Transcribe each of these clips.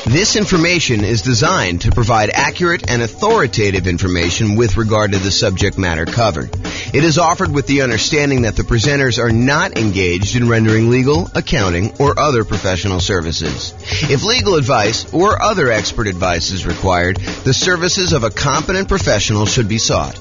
This information is designed to provide accurate and authoritative information with regard to the subject matter covered. It is offered with the understanding that the presenters are not engaged in rendering legal, accounting, or other professional services. If legal advice or other expert advice is required, the services of a competent professional should be sought.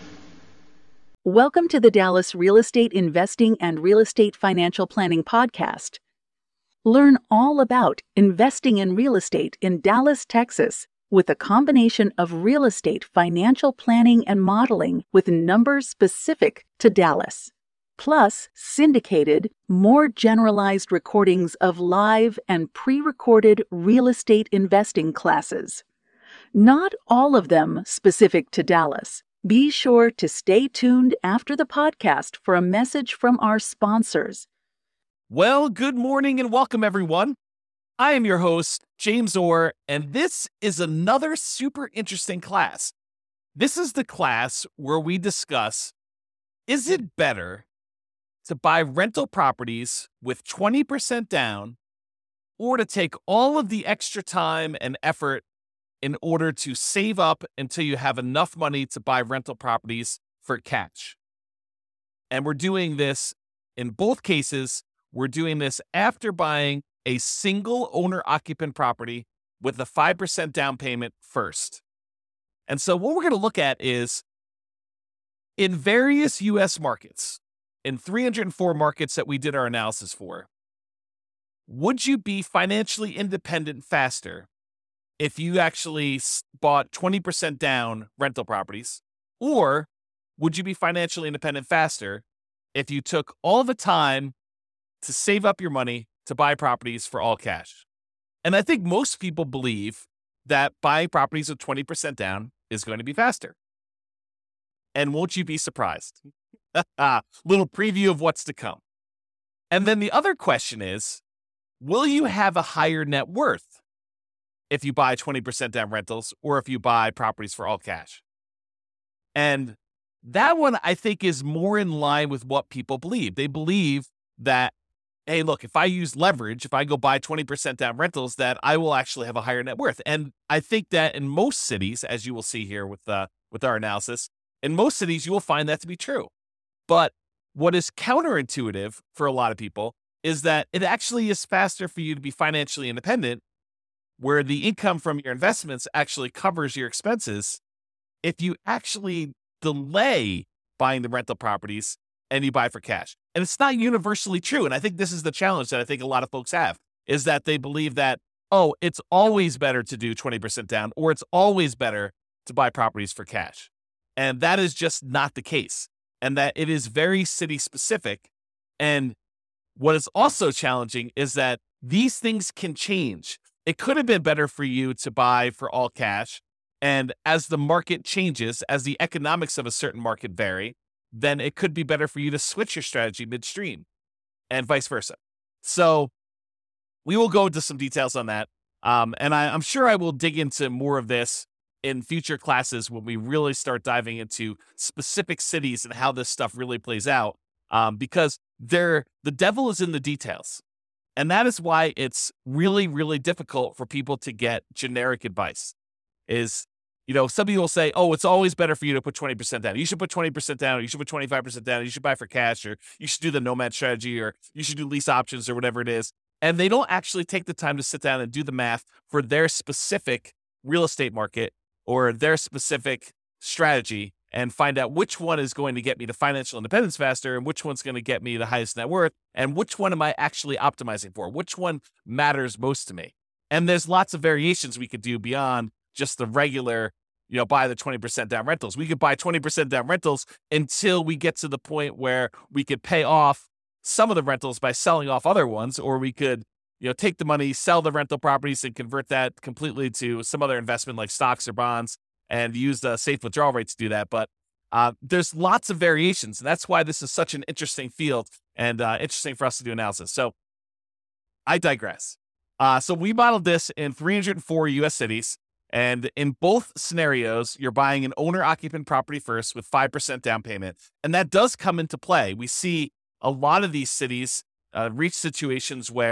Welcome to the Dallas Real Estate Investing and Real Estate Financial Planning Podcast. Learn all about investing in real estate in Dallas, Texas, with a combination of real estate financial planning and modeling with numbers specific to Dallas, plus syndicated, more generalized recordings of live and pre-recorded real estate investing classes. Not all of them specific to Dallas. Be sure to stay tuned after the podcast for a message from our sponsors. Well, good morning and welcome, everyone. I am your host, James Orr, and this is another super interesting class. This is the class where we discuss, is it better to buy rental properties with 20% down or to take all of the extra time and effort in order to save up until you have enough money to buy rental properties for cash? And we're doing this in both cases. We're doing this after buying a single owner-occupant property with a 5% down payment first. And so what we're going to look at is, in various U.S. markets, in 304 markets that we did our analysis for, would you be financially independent faster if you actually bought 20% down rental properties? Or would you be financially independent faster if you took all the time to save up your money to buy properties for all cash? And I think most people believe that buying properties with 20% down is going to be faster. And won't you be surprised? Little preview of what's to come. And then the other question is, will you have a higher net worth if you buy 20% down rentals or if you buy properties for all cash? And that one, I think, is more in line with what people believe. They believe that, hey, look, if I use leverage, if I go buy 20% down rentals, that I will actually have a higher net worth. And I think that in most cities, as you will see here with our analysis, in most cities, you will find that to be true. But what is counterintuitive for a lot of people is that it actually is faster for you to be financially independent, where the income from your investments actually covers your expenses, if you actually delay buying the rental properties and you buy for cash. And it's not universally true. And I think this is the challenge that I think a lot of folks have, is that they believe that, oh, it's always better to do 20% down, or it's always better to buy properties for cash. And that is just not the case. And that it is very city specific. And what is also challenging is that these things can change. It could have been better for you to buy for all cash. And as the market changes, as the economics of a certain market vary, then it could be better for you to switch your strategy midstream and vice versa. So we will go into some details on that. And I'm sure I will dig into more of this in future classes when we really start diving into specific cities and how this stuff really plays out, because the devil is in the details. And that is why it's really, really difficult for people to get generic advice. Some people say, oh, it's always better for you to put 20% down. You should put 20% down. Or you should put 25% down. You should buy for cash, or you should do the nomad strategy, or you should do lease options, or whatever it is. And they don't actually take the time to sit down and do the math for their specific real estate market or their specific strategy and find out which one is going to get me to financial independence faster and which one's going to get me the highest net worth and which one am I actually optimizing for? Which one matters most to me? And there's lots of variations we could do beyond just the regular, buy the 20% down rentals. We could buy 20% down rentals until we get to the point where we could pay off some of the rentals by selling off other ones, or we could, take the money, sell the rental properties and convert that completely to some other investment like stocks or bonds and use the safe withdrawal rate to do that. But there's lots of variations. And that's why this is such an interesting field and interesting for us to do analysis. So I digress. So we modeled this in 304 U.S. cities. And in both scenarios, you're buying an owner-occupant property first with 5% down payment. And that does come into play. We see a lot of these cities reach situations where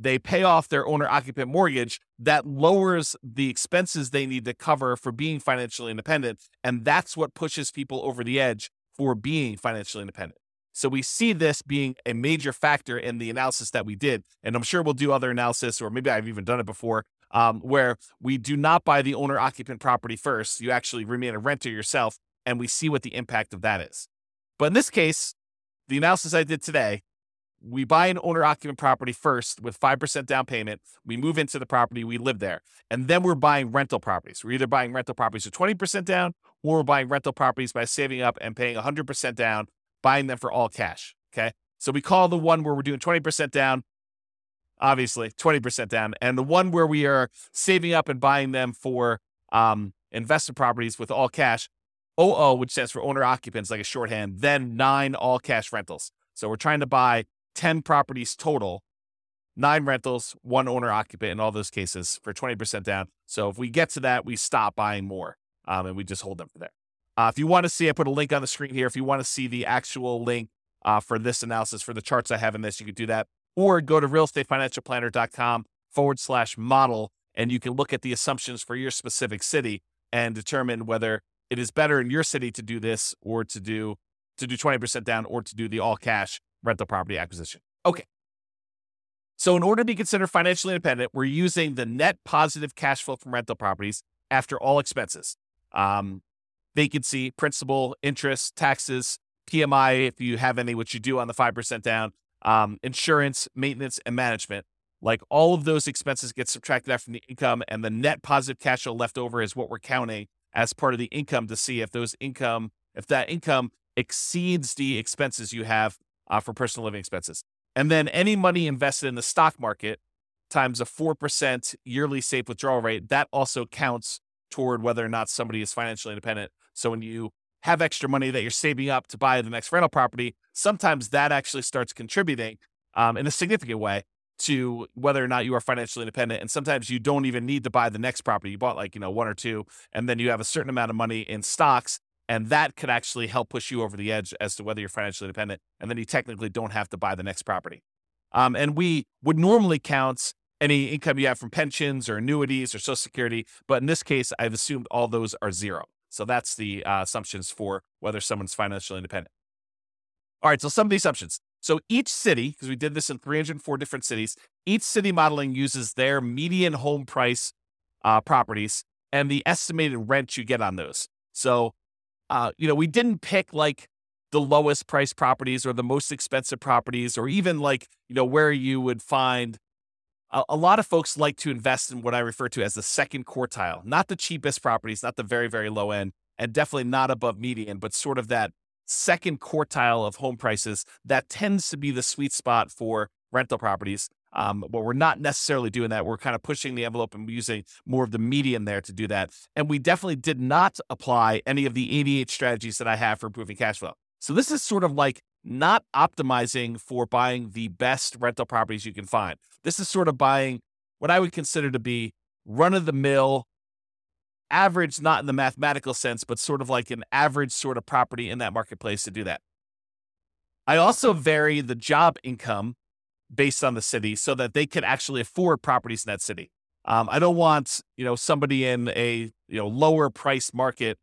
they pay off their owner-occupant mortgage, that lowers the expenses they need to cover for being financially independent, and that's what pushes people over the edge for being financially independent. So we see this being a major factor in the analysis that we did, and I'm sure we'll do other analysis, or maybe I've even done it before, where we do not buy the owner-occupant property first. You actually remain a renter yourself, and we see what the impact of that is. But in this case, the analysis I did today, we buy an owner-occupant property first with 5% down payment. We move into the property, we live there, and then we're buying rental properties. We're either buying rental properties with 20% down, or we're buying rental properties by saving up and paying 100% down, buying them for all cash, okay? So we call the one where we're doing 20% down, obviously 20% down, and the one where we are saving up and buying them for investment properties with all cash, OO, which stands for owner occupants, like a shorthand, then 9 all cash rentals. So we're trying to buy 10 properties total, 9 rentals, 1 owner occupant in all those cases for 20% down. So if we get to that, we stop buying more and we just hold them for there. If you want to see, I put a link on the screen here. If you want to see the actual link for this analysis, for the charts I have in this, you can do that. Or go to realestatefinancialplanner.com/model, and you can look at the assumptions for your specific city and determine whether it is better in your city to do this, or to do 20% down, or to do the all cash rental property acquisition. Okay. So in order to be considered financially independent, we're using the net positive cash flow from rental properties after all expenses. Vacancy, principal, interest, taxes, PMI, if you have any, which you do on the 5% down, insurance, maintenance, and management. Like, all of those expenses get subtracted out from the income, and the net positive cash flow left over is what we're counting as part of the income to see if that income exceeds the expenses you have for personal living expenses. And then any money invested in the stock market times a 4% yearly safe withdrawal rate, that also counts toward whether or not somebody is financially independent. So when you have extra money that you're saving up to buy the next rental property, sometimes that actually starts contributing in a significant way to whether or not you are financially independent. And sometimes you don't even need to buy the next property. You bought 1 or 2, and then you have a certain amount of money in stocks, and that could actually help push you over the edge as to whether you're financially independent. And then you technically don't have to buy the next property. And we would normally count any income you have from pensions or annuities or Social Security, but in this case, I've assumed all those are 0. So that's the assumptions for whether someone's financially independent. All right, so some of the assumptions. So each city, because we did this in 304 different cities, each city modeling uses their median home price properties and the estimated rent you get on those. So, we didn't pick the lowest price properties or the most expensive properties, or even where you would find. A lot of folks like to invest in what I refer to as the second quartile, not the cheapest properties, not the very, very low end, and definitely not above median, but sort of that second quartile of home prices. That tends to be the sweet spot for rental properties. But we're not necessarily doing that. We're kind of pushing the envelope and using more of the median there to do that. And we definitely did not apply any of the 88 strategies that I have for improving cash flow. So this is sort of not optimizing for buying the best rental properties you can find. This is sort of buying what I would consider to be run-of-the-mill, average, not in the mathematical sense, but sort of like an average sort of property in that marketplace to do that. I also vary the job income based on the city so that they can actually afford properties in that city. I don't want, somebody in a, lower price market,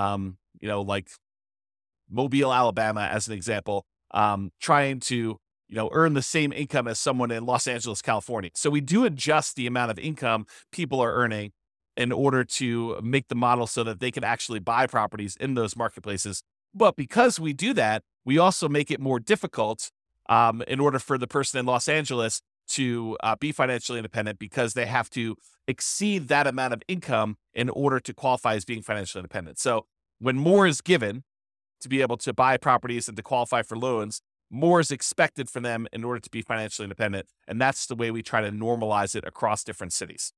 like Mobile, Alabama, as an example, trying to, earn the same income as someone in Los Angeles, California. So we do adjust the amount of income people are earning in order to make the model so that they can actually buy properties in those marketplaces. But because we do that, we also make it more difficult in order for the person in Los Angeles to be financially independent, because they have to exceed that amount of income in order to qualify as being financially independent. So when more is given to be able to buy properties and to qualify for loans, more is expected from them in order to be financially independent. And that's the way we try to normalize it across different cities.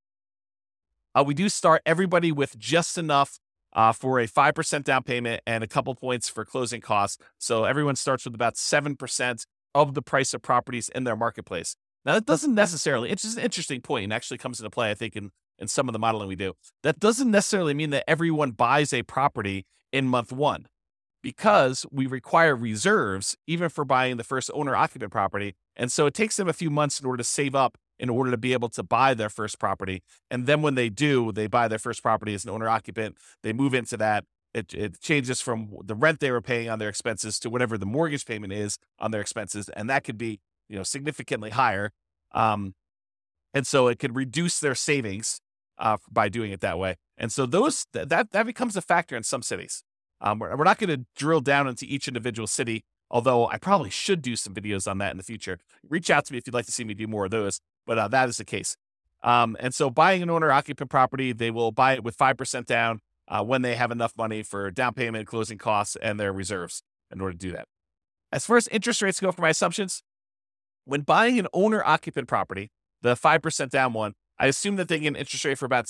We do start everybody with just enough for a 5% down payment and a couple points for closing costs. So everyone starts with about 7% of the price of properties in their marketplace. Now, that doesn't necessarily, it's just an interesting point and actually comes into play, I think, in some of the modeling we do. That doesn't necessarily mean that everyone buys a property in month 1, because we require reserves even for buying the first owner-occupant property. And so it takes them a few months in order to save up in order to be able to buy their first property. And then when they do, they buy their first property as an owner occupant. They move into that. It changes from the rent they were paying on their expenses to whatever the mortgage payment is on their expenses. And that could be, significantly higher. And so it could reduce their savings by doing it that way. And so that becomes a factor in some cities. We're not going to drill down into each individual city, although I probably should do some videos on that in the future. Reach out to me if you'd like to see me do more of those, but that is the case. And so buying an owner-occupant property, they will buy it with 5% down when they have enough money for down payment, closing costs, and their reserves in order to do that. As far as interest rates go for my assumptions, when buying an owner-occupant property, the 5% down one, I assume that they get an interest rate for about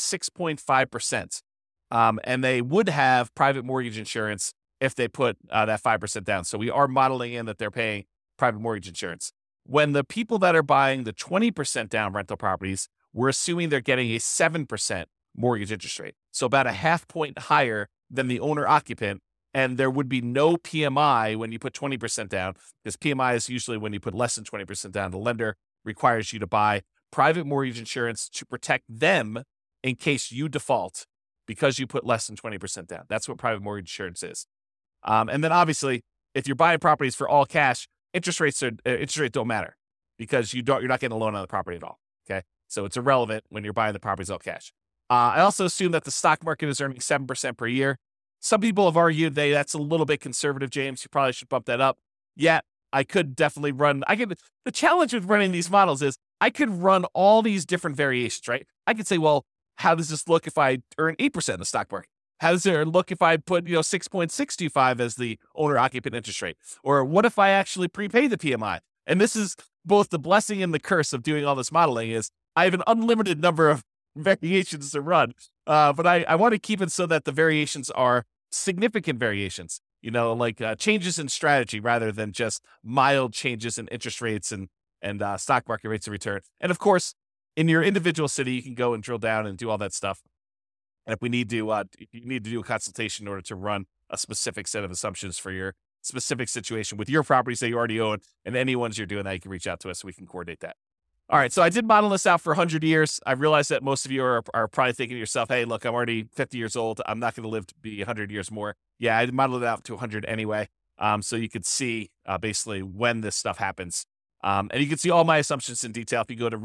6.5%. And they would have private mortgage insurance if they put that 5% down. So we are modeling in that they're paying private mortgage insurance. When the people that are buying the 20% down rental properties, we're assuming they're getting a 7% mortgage interest rate. So about a half point higher than the owner occupant. And there would be no PMI when you put 20% down, because PMI is usually when you put less than 20% down. The lender requires you to buy private mortgage insurance to protect them in case you default because you put less than 20% down. That's what private mortgage insurance is. And then obviously, if you're buying properties for all cash, interest rates don't matter because you're not getting a loan on the property at all. Okay, so it's irrelevant when you're buying the properties all cash. I also assume that the stock market is earning 7% per year. Some people have argued that's a little bit conservative, James. You probably should bump that up. Yeah, I could definitely run. The challenge with running these models is I could run all these different variations, right? I could say, well, how does this look if I earn 8% in the stock market? How does it look if I put 6.625 as the owner-occupant interest rate? Or what if I actually prepay the PMI? And this is both the blessing and the curse of doing all this modeling is I have an unlimited number of variations to run. But I want to keep it so that the variations are significant variations, like changes in strategy rather than just mild changes in interest rates and stock market rates of return. And of course, in your individual city, you can go and drill down and do all that stuff. And if you need to do a consultation in order to run a specific set of assumptions for your specific situation with your properties that you already own and any ones you're doing that, you can reach out to us so we can coordinate that. All right, so I did model this out for 100 years. I realize that most of you are probably thinking to yourself, hey, look, I'm already 50 years old. I'm not going to live to be 100 years more. Yeah, I modeled it out to 100 anyway, so you could see basically when this stuff happens. And you can see all my assumptions in detail if you go to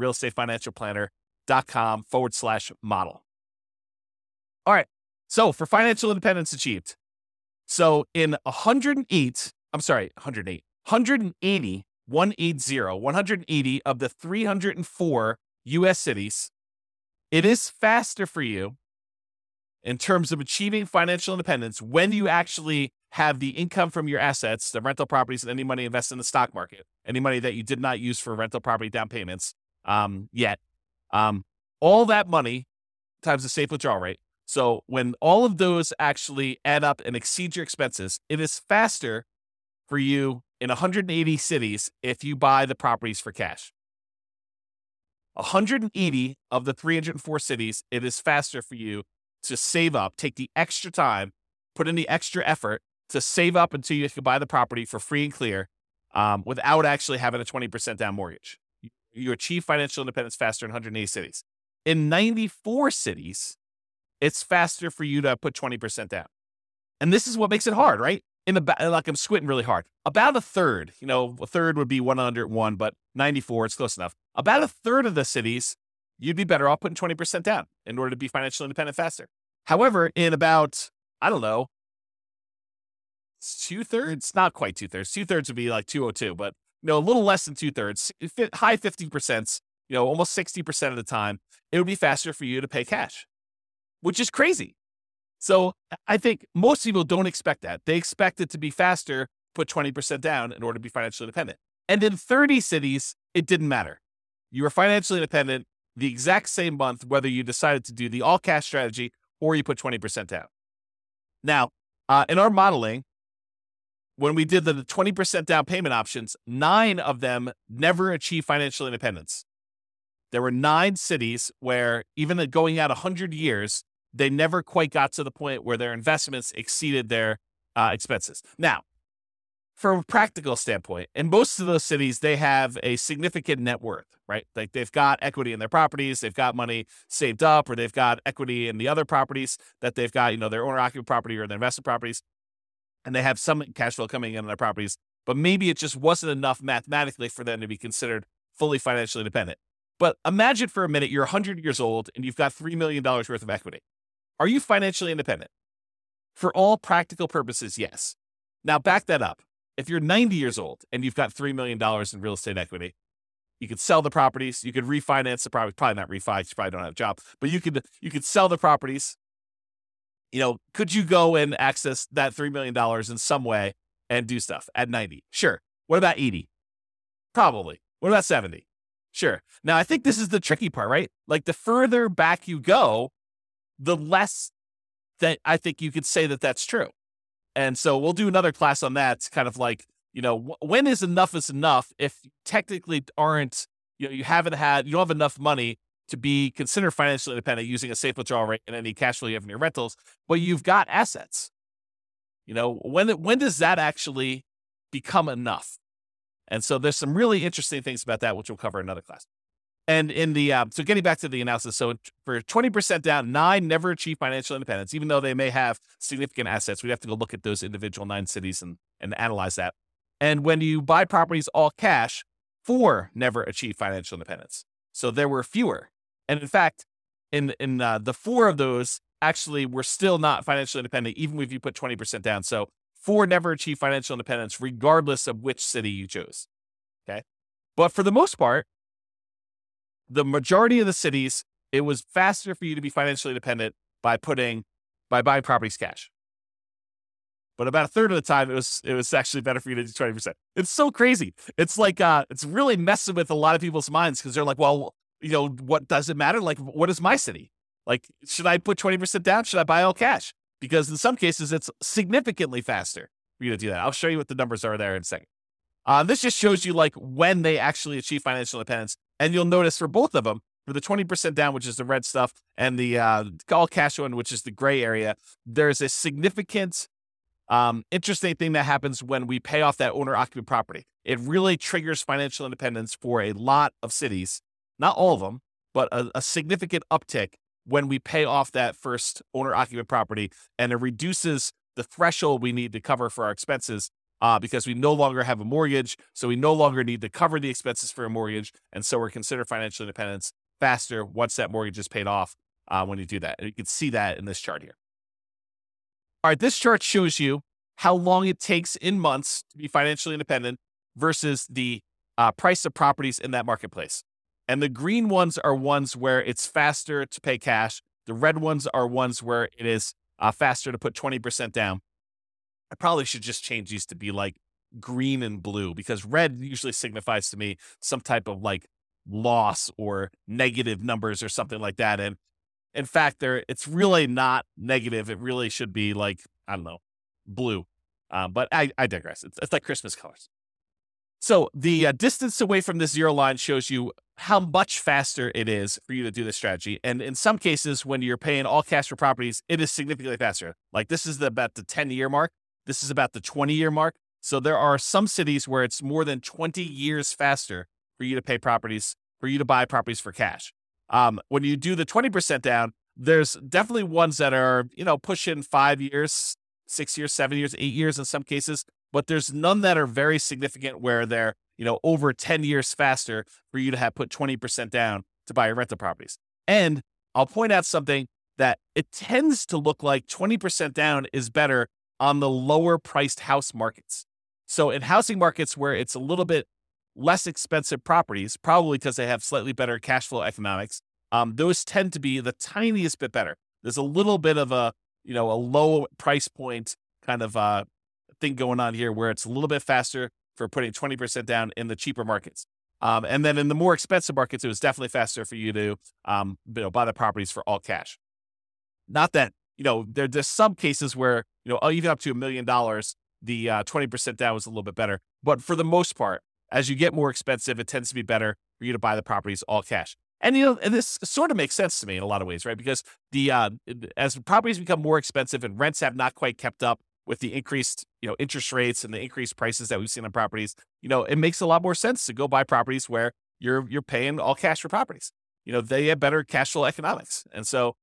realestatefinancialplanner.com/model. All right, so for financial independence achieved. So in 180 of the 304 U.S. cities, it is faster for you in terms of achieving financial independence when you actually have the income from your assets, the rental properties, and any money invested in the stock market, any money that you did not use for rental property down payments yet. All that money times the safe withdrawal rate. So when all of those actually add up and exceed your expenses, it is faster for you in 180 cities if you buy the properties for cash. 180 of the 304 cities, it is faster for you to save up, take the extra time, put in the extra effort to save up until you can buy the property for free and clear without actually having a 20% down mortgage. You achieve financial independence faster in 180 cities. In 94 cities, it's faster for you to put 20% down. And this is what makes it hard, right? I'm squinting really hard. About a third, a third would be 101, but 94, it's close enough. About a third of the cities, you'd be better off putting 20% down in order to be financially independent faster. However, in about, two-thirds, not quite two-thirds. Two-thirds would be like 202, but a little less than two-thirds, high 50%, almost 60% of the time, it would be faster for you to pay cash, which is crazy. So I think most people don't expect that. They expect it to be faster, put 20% down in order to be financially independent. And in 30 cities, it didn't matter. You were financially independent the exact same month, whether you decided to do the all cash strategy or you put 20% down. Now, in our modeling, when we did the 20% down payment options, 9 of them never achieved financial independence. There were 9 cities where even going out 100 years, they never quite got to the point where their investments exceeded their expenses. Now, from a practical standpoint, in most of those cities, they have a significant net worth, right? Like they've got equity in their properties, they've got money saved up, or they've got equity in the other properties that they've got, their owner-occupied property or their investment properties, and they have some cash flow coming in on their properties, but maybe it just wasn't enough mathematically for them to be considered fully financially independent. But imagine for a minute, you're 100 years old and you've got $3 million worth of equity. Are you financially independent? For all practical purposes, yes. Now back that up. If you're 90 years old and you've got $3 million in real estate equity, you could sell the properties, you could refinance the property, probably not refi, you probably don't have a job, but you could sell the properties. Could you go and access that $3 million in some way and do stuff at 90? Sure. What about 80? Probably. What about 70? Sure. Now, I think this is the tricky part, right? Like the further back you go, the less that I think you could say that that's true. And so we'll do another class on that. It's kind of like, when is enough if you technically aren't, you don't have enough money to be considered financially independent using a safe withdrawal rate and any cash flow you have in your rentals, but you've got assets. When does that actually become enough? And so there's some really interesting things about that, which we'll cover in another class. And in the, so getting back to the analysis, so for 20% down, 9 never achieve financial independence, even though they may have significant assets. We'd have to go look at those individual 9 cities and analyze that. And when you buy properties all cash, 4 never achieve financial independence. So there were fewer. And in fact, in the 4 of those actually were still not financially independent, even if you put 20% down. So 4 never achieve financial independence, regardless of which city you chose. Okay. But for the most part, the majority of the cities, it was faster for you to be financially independent by buying properties cash. But about a third of the time, it was actually better for you to do 20%. It's so crazy. It's like, it's really messing with a lot of people's minds because they're like, well, what does it matter? Like, what is my city? Like, should I put 20% down? Should I buy all cash? Because in some cases, it's significantly faster for you to do that. I'll show you what the numbers are there in a second. This just shows you like when they actually achieve financial independence. And you'll notice for both of them, for the 20% down, which is the red stuff, and the all cash one, which is the gray area, there's a significant interesting thing that happens when we pay off that owner-occupied property. It really triggers financial independence for a lot of cities, not all of them, but a significant uptick when we pay off that first owner-occupied property, and it reduces the threshold we need to cover for our expenses because we no longer have a mortgage, so we no longer need to cover the expenses for a mortgage, and so we're considered financial independence faster once that mortgage is paid off when you do that. And you can see that in this chart here. All right, this chart shows you how long it takes in months to be financially independent versus the price of properties in that marketplace. And the green ones are ones where it's faster to pay cash. The red ones are ones where it is faster to put 20% down. I probably should just change these to be like green and blue because red usually signifies to me some type of like loss or negative numbers or something like that. And in fact, it's really not negative. It really should be like, I don't know, blue. But I digress. It's like Christmas colors. So the distance away from the zero line shows you how much faster it is for you to do this strategy. And in some cases, when you're paying all cash for properties, it is significantly faster. Like this is about the 10-year mark. This is about the 20-year mark. So there are some cities where it's more than 20 years faster for you to buy properties for cash. When you do the 20% down, there's definitely ones that are, pushing 5 years, 6 years, 7 years, 8 years in some cases, but there's none that are very significant where they're, over 10 years faster for you to have put 20% down to buy your rental properties. And I'll point out something that it tends to look like 20% down is better on the lower priced house markets. So in housing markets where it's a little bit less expensive properties, probably because they have slightly better cash flow economics, those tend to be the tiniest bit better. There's a little bit of a low price point kind of thing going on here where it's a little bit faster for putting 20% down in the cheaper markets. And then in the more expensive markets, it was definitely faster for you to buy the properties for all cash. Not that, there's some cases where, even up to $1 million, the 20% down was a little bit better. But for the most part, as you get more expensive, it tends to be better for you to buy the properties all cash. And, and this sort of makes sense to me in a lot of ways, right? Because as properties become more expensive and rents have not quite kept up with the increased, interest rates and the increased prices that we've seen on properties, it makes a lot more sense to go buy properties where you're paying all cash for properties. They have better cash flow economics. And so,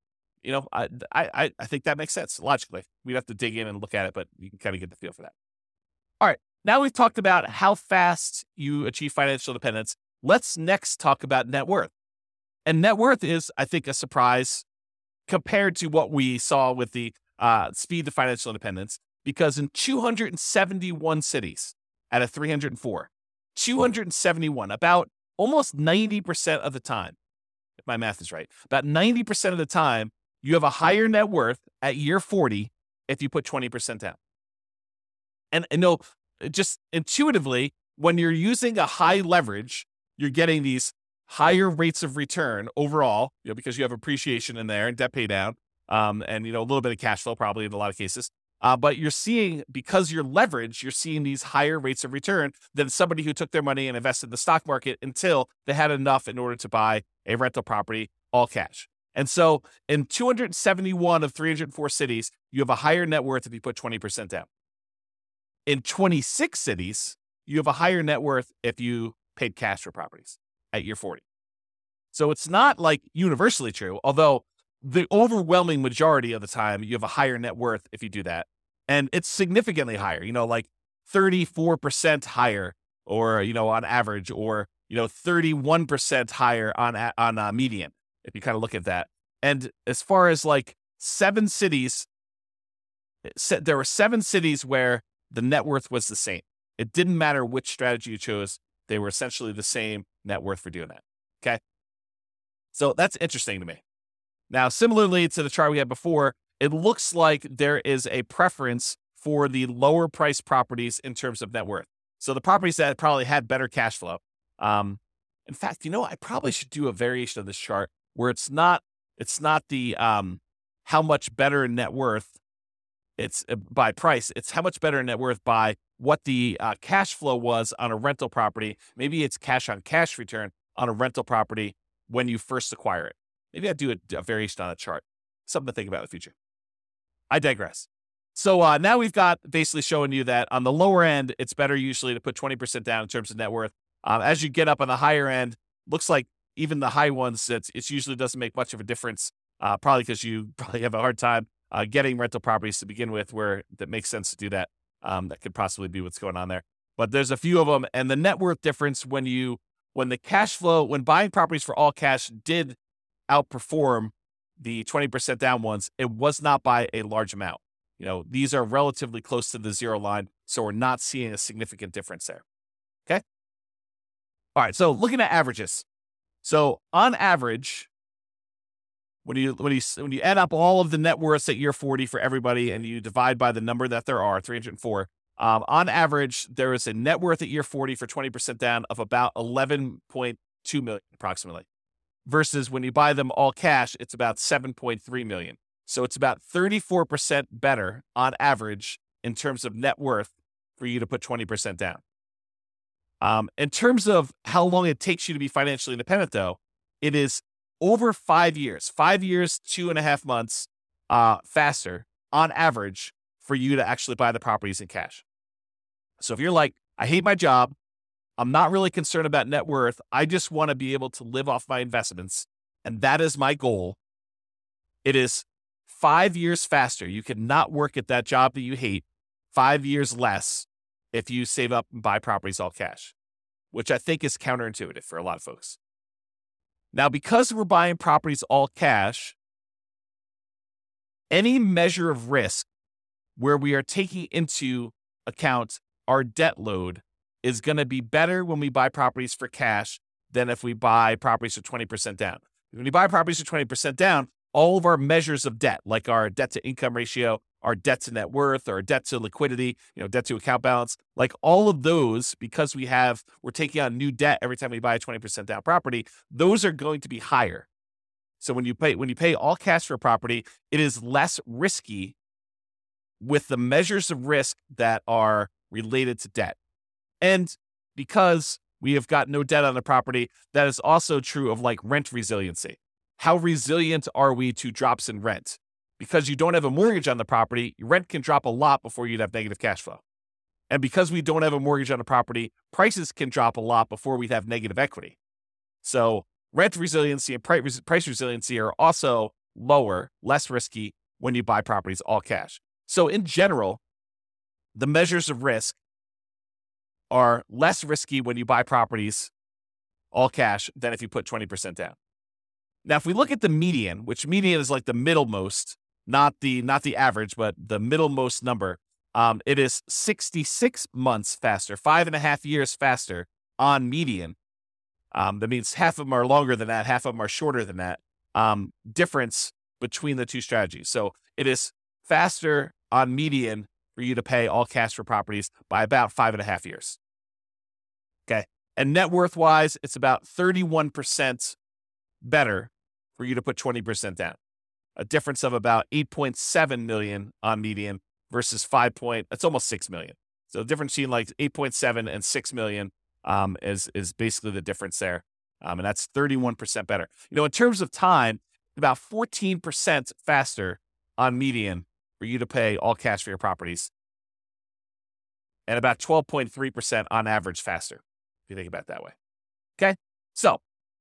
I think that makes sense logically. We'd have to dig in and look at it, but you can kind of get the feel for that. All right. Now we've talked about how fast you achieve financial independence. Let's next talk about net worth. And net worth is, I think, a surprise compared to what we saw with the speed to financial independence, because in 271 cities out of 304, 271, about almost 90% of the time, if my math is right, about 90% of the time, you have a higher net worth at year 40 if you put 20% down. And just intuitively, when you're using a high leverage, you're getting these higher rates of return overall, because you have appreciation in there and debt pay down, and a little bit of cash flow probably in a lot of cases. But you're seeing, because you're leveraged, you're seeing these higher rates of return than somebody who took their money and invested in the stock market until they had enough in order to buy a rental property all cash. And so in 271 of 304 cities, you have a higher net worth if you put 20% down. In 26 cities, you have a higher net worth if you paid cash for properties at year 40. So it's not like universally true, although the overwhelming majority of the time, you have a higher net worth if you do that. And it's significantly higher, like 34% higher, or, on average, or, 31% higher on median, if you kind of look at that. And as far as like 7 cities, there were 7 cities where the net worth was the same. It didn't matter which strategy you chose. They were essentially the same net worth for doing that. Okay. So that's interesting to me. Now, similarly to the chart we had before, it looks like there is a preference for the lower price properties in terms of net worth. So the properties that probably had better cash flow. In fact, I probably should do a variation of this chart where it's not the how much better net worth it's by price. It's how much better net worth by what the cash flow was on a rental property. Maybe it's cash on cash return on a rental property when you first acquire it. Maybe I'd do a variation on a chart. Something to think about in the future. I digress. So now we've got basically showing you that on the lower end, it's better usually to put 20% down in terms of net worth. As you get up on the higher end, looks like even the high ones, it usually doesn't make much of a difference, probably because you probably have a hard time getting rental properties to begin with where that makes sense to do that. That could possibly be what's going on there. But there's a few of them. And the net worth difference when the cash flow, when buying properties for all cash did outperform the 20% down ones, it was not by a large amount. These are relatively close to the zero line, so we're not seeing a significant difference there. Okay. All right. So looking at averages. So on average, when you add up all of the net worths at year 40 for everybody and you divide by the number that there are, 304, on average, there is a net worth at year 40 for 20% down of about 11.2 million approximately. Versus when you buy them all cash, it's about 7.3 million. So it's about 34% better on average in terms of net worth for you to put 20% down. In terms of how long it takes you to be financially independent, though, it is over 5 years, 2.5 months faster on average for you to actually buy the properties in cash. So if you're like, I hate my job, I'm not really concerned about net worth, I just want to be able to live off my investments, and that is my goal, it is 5 years faster. You cannot work at that job that you hate 5 years less if you save up and buy properties all cash, which I think is counterintuitive for a lot of folks. Now, because we're buying properties all cash, any measure of risk where we are taking into account our debt load is going to be better when we buy properties for cash than if we buy properties for 20% down. When you buy properties for 20% down, all of our measures of debt, like our debt to income ratio, our debt to net worth, or debt to liquidity, debt to account balance, like all of those, because we're taking on new debt every time we buy a 20% down property, those are going to be higher. So when you pay all cash for a property, it is less risky with the measures of risk that are related to debt. And because we have got no debt on the property, that is also true of like rent resiliency. How resilient are we to drops in rent? Because you don't have a mortgage on the property, your rent can drop a lot before you'd have negative cash flow. And because we don't have a mortgage on the property, prices can drop a lot before we'd have negative equity. So rent resiliency and price resiliency are also lower, less risky when you buy properties all cash. So in general, the measures of risk are less risky when you buy properties all cash than if you put 20% down. Now, if we look at the median, which median is like the middlemost, not the average, but the middlemost number, it is 66 months faster, 5.5 years faster on median. That means half of them are longer than that, half of them are shorter than that. Difference between the two strategies. So it is faster on median for you to pay all cash for properties by about 5.5 years. Okay. And net worth wise, it's about 31% better for you to put 20% down. A difference of about 8.7 million on median versus it's almost 6 million. So the difference between like 8.7 and 6 million is basically the difference there. And that's 31% better. In terms of time, about 14% faster on median for you to pay all cash for your properties. And about 12.3% on average faster, if you think about it that way. Okay. So,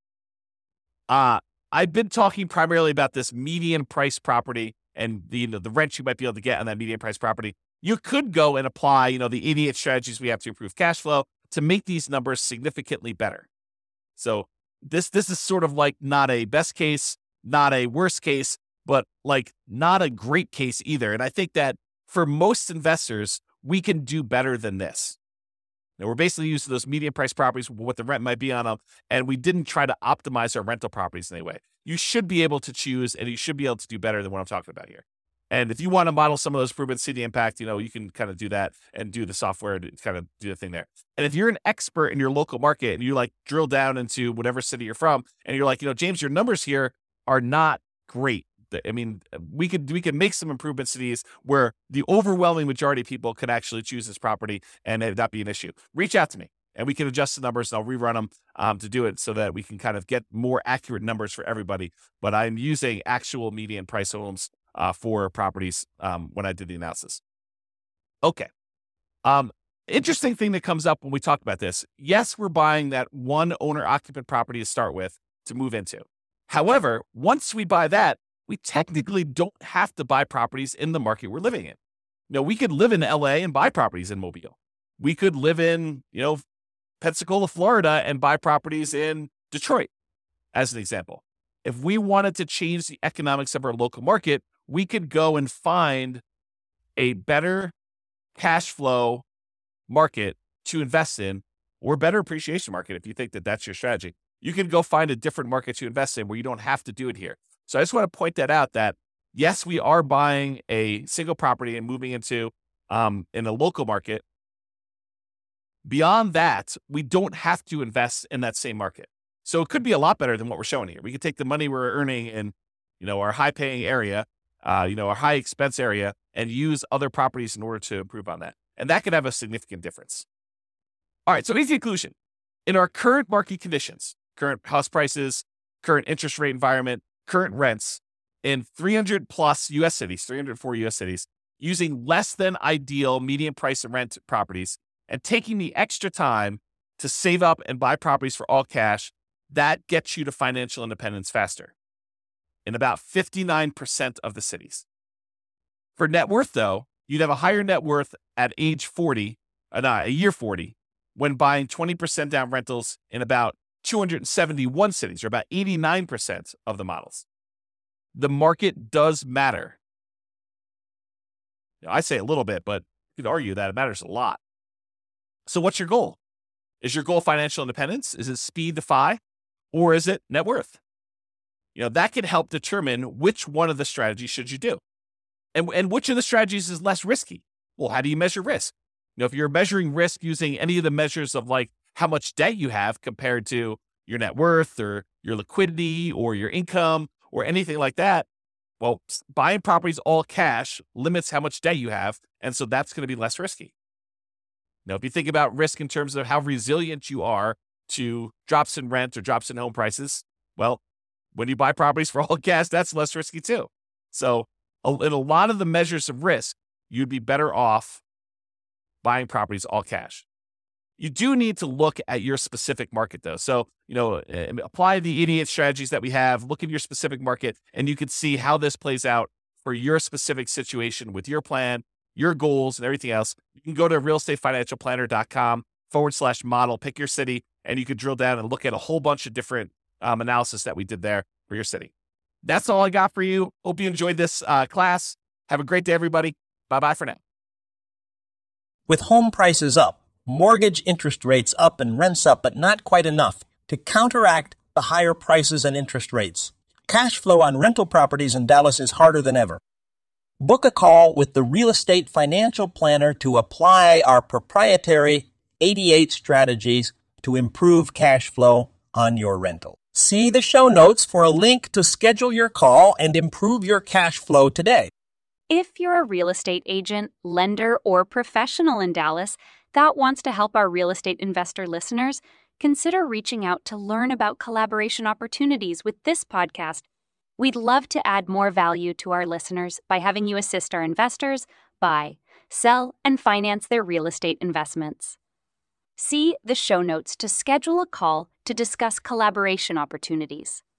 I've been talking primarily about this median price property and the rent you might be able to get on that median price property. You could go and apply, the 88 strategies we have to improve cash flow to make these numbers significantly better. So this is sort of like not a best case, not a worst case, but like not a great case either. And I think that for most investors, we can do better than this. Now, we're basically using those median price properties, what the rent might be on them, and we didn't try to optimize our rental properties in any way. You should be able to choose, and you should be able to do better than what I'm talking about here. And if you want to model some of those improvements, see the impact, you can kind of do that and do the software to kind of do the thing there. And if you're an expert in your local market and you like drill down into whatever city you're from, and you're like, James, your numbers here are not great. I mean, we could make some improvements to these where the overwhelming majority of people could actually choose this property and it not be an issue. Reach out to me and we can adjust the numbers and I'll rerun them to do it so that we can kind of get more accurate numbers for everybody. But I'm using actual median price homes for properties when I did the analysis. Okay. Interesting thing that comes up when we talk about this. Yes, we're buying that one owner occupant property to start with to move into. However, once we buy that, we technically don't have to buy properties in the market we're living in. We could live in LA and buy properties in Mobile. We could live in, Pensacola, Florida and buy properties in Detroit, as an example. If we wanted to change the economics of our local market, we could go and find a better cash flow market to invest in or better appreciation market if you think that that's your strategy. You can go find a different market to invest in where you don't have to do it here. So I just want to point that out that, yes, we are buying a single property and moving into in a local market. Beyond that, we don't have to invest in that same market. So it could be a lot better than what we're showing here. We could take the money we're earning in, our high-paying area, our high-expense area, and use other properties in order to improve on that. And that could have a significant difference. All right, so here's the conclusion. In our current market conditions, current house prices, current interest rate environment, current rents in 300 plus U.S. cities, 304 U.S. cities, using less than ideal median price and rent properties and taking the extra time to save up and buy properties for all cash, that gets you to financial independence faster in about 59% of the cities. For net worth, though, you'd have a higher net worth at age 40, year 40, when buying 20% down rentals in about 271 cities, or about 89% of the models. The market does matter. I say a little bit, but you could argue that it matters a lot. So what's your goal? Is your goal financial independence? Is it speed to FI? Or is it net worth? That can help determine which one of the strategies should you do. And which of the strategies is less risky? Well, how do you measure risk? If you're measuring risk using any of the measures of like how much debt you have compared to your net worth or your liquidity or your income or anything like that, well, buying properties all cash limits how much debt you have. And so that's going to be less risky. Now, if you think about risk in terms of how resilient you are to drops in rent or drops in home prices, well, when you buy properties for all cash, that's less risky too. So in a lot of the measures of risk, you'd be better off buying properties all cash. You do need to look at your specific market, though. So, apply the idiot strategies that we have, look at your specific market, and you can see how this plays out for your specific situation with your plan, your goals, and everything else. You can go to realestatefinancialplanner.com/model, pick your city, and you could drill down and look at a whole bunch of different analysis that we did there for your city. That's all I got for you. Hope you enjoyed this class. Have a great day, everybody. Bye-bye for now. With home prices up, mortgage interest rates up, and rents up, but not quite enough to counteract the higher prices and interest rates, cash flow on rental properties in Dallas is harder than ever. Book a call with the Real Estate Financial Planner to apply our proprietary 88 strategies to improve cash flow on your rental. See the show notes for a link to schedule your call and improve your cash flow today. If you're a real estate agent, lender, or professional in Dallas that wants to help our real estate investor listeners, consider reaching out to learn about collaboration opportunities with this podcast. We'd love to add more value to our listeners by having you assist our investors buy, sell, and finance their real estate investments. See the show notes to schedule a call to discuss collaboration opportunities.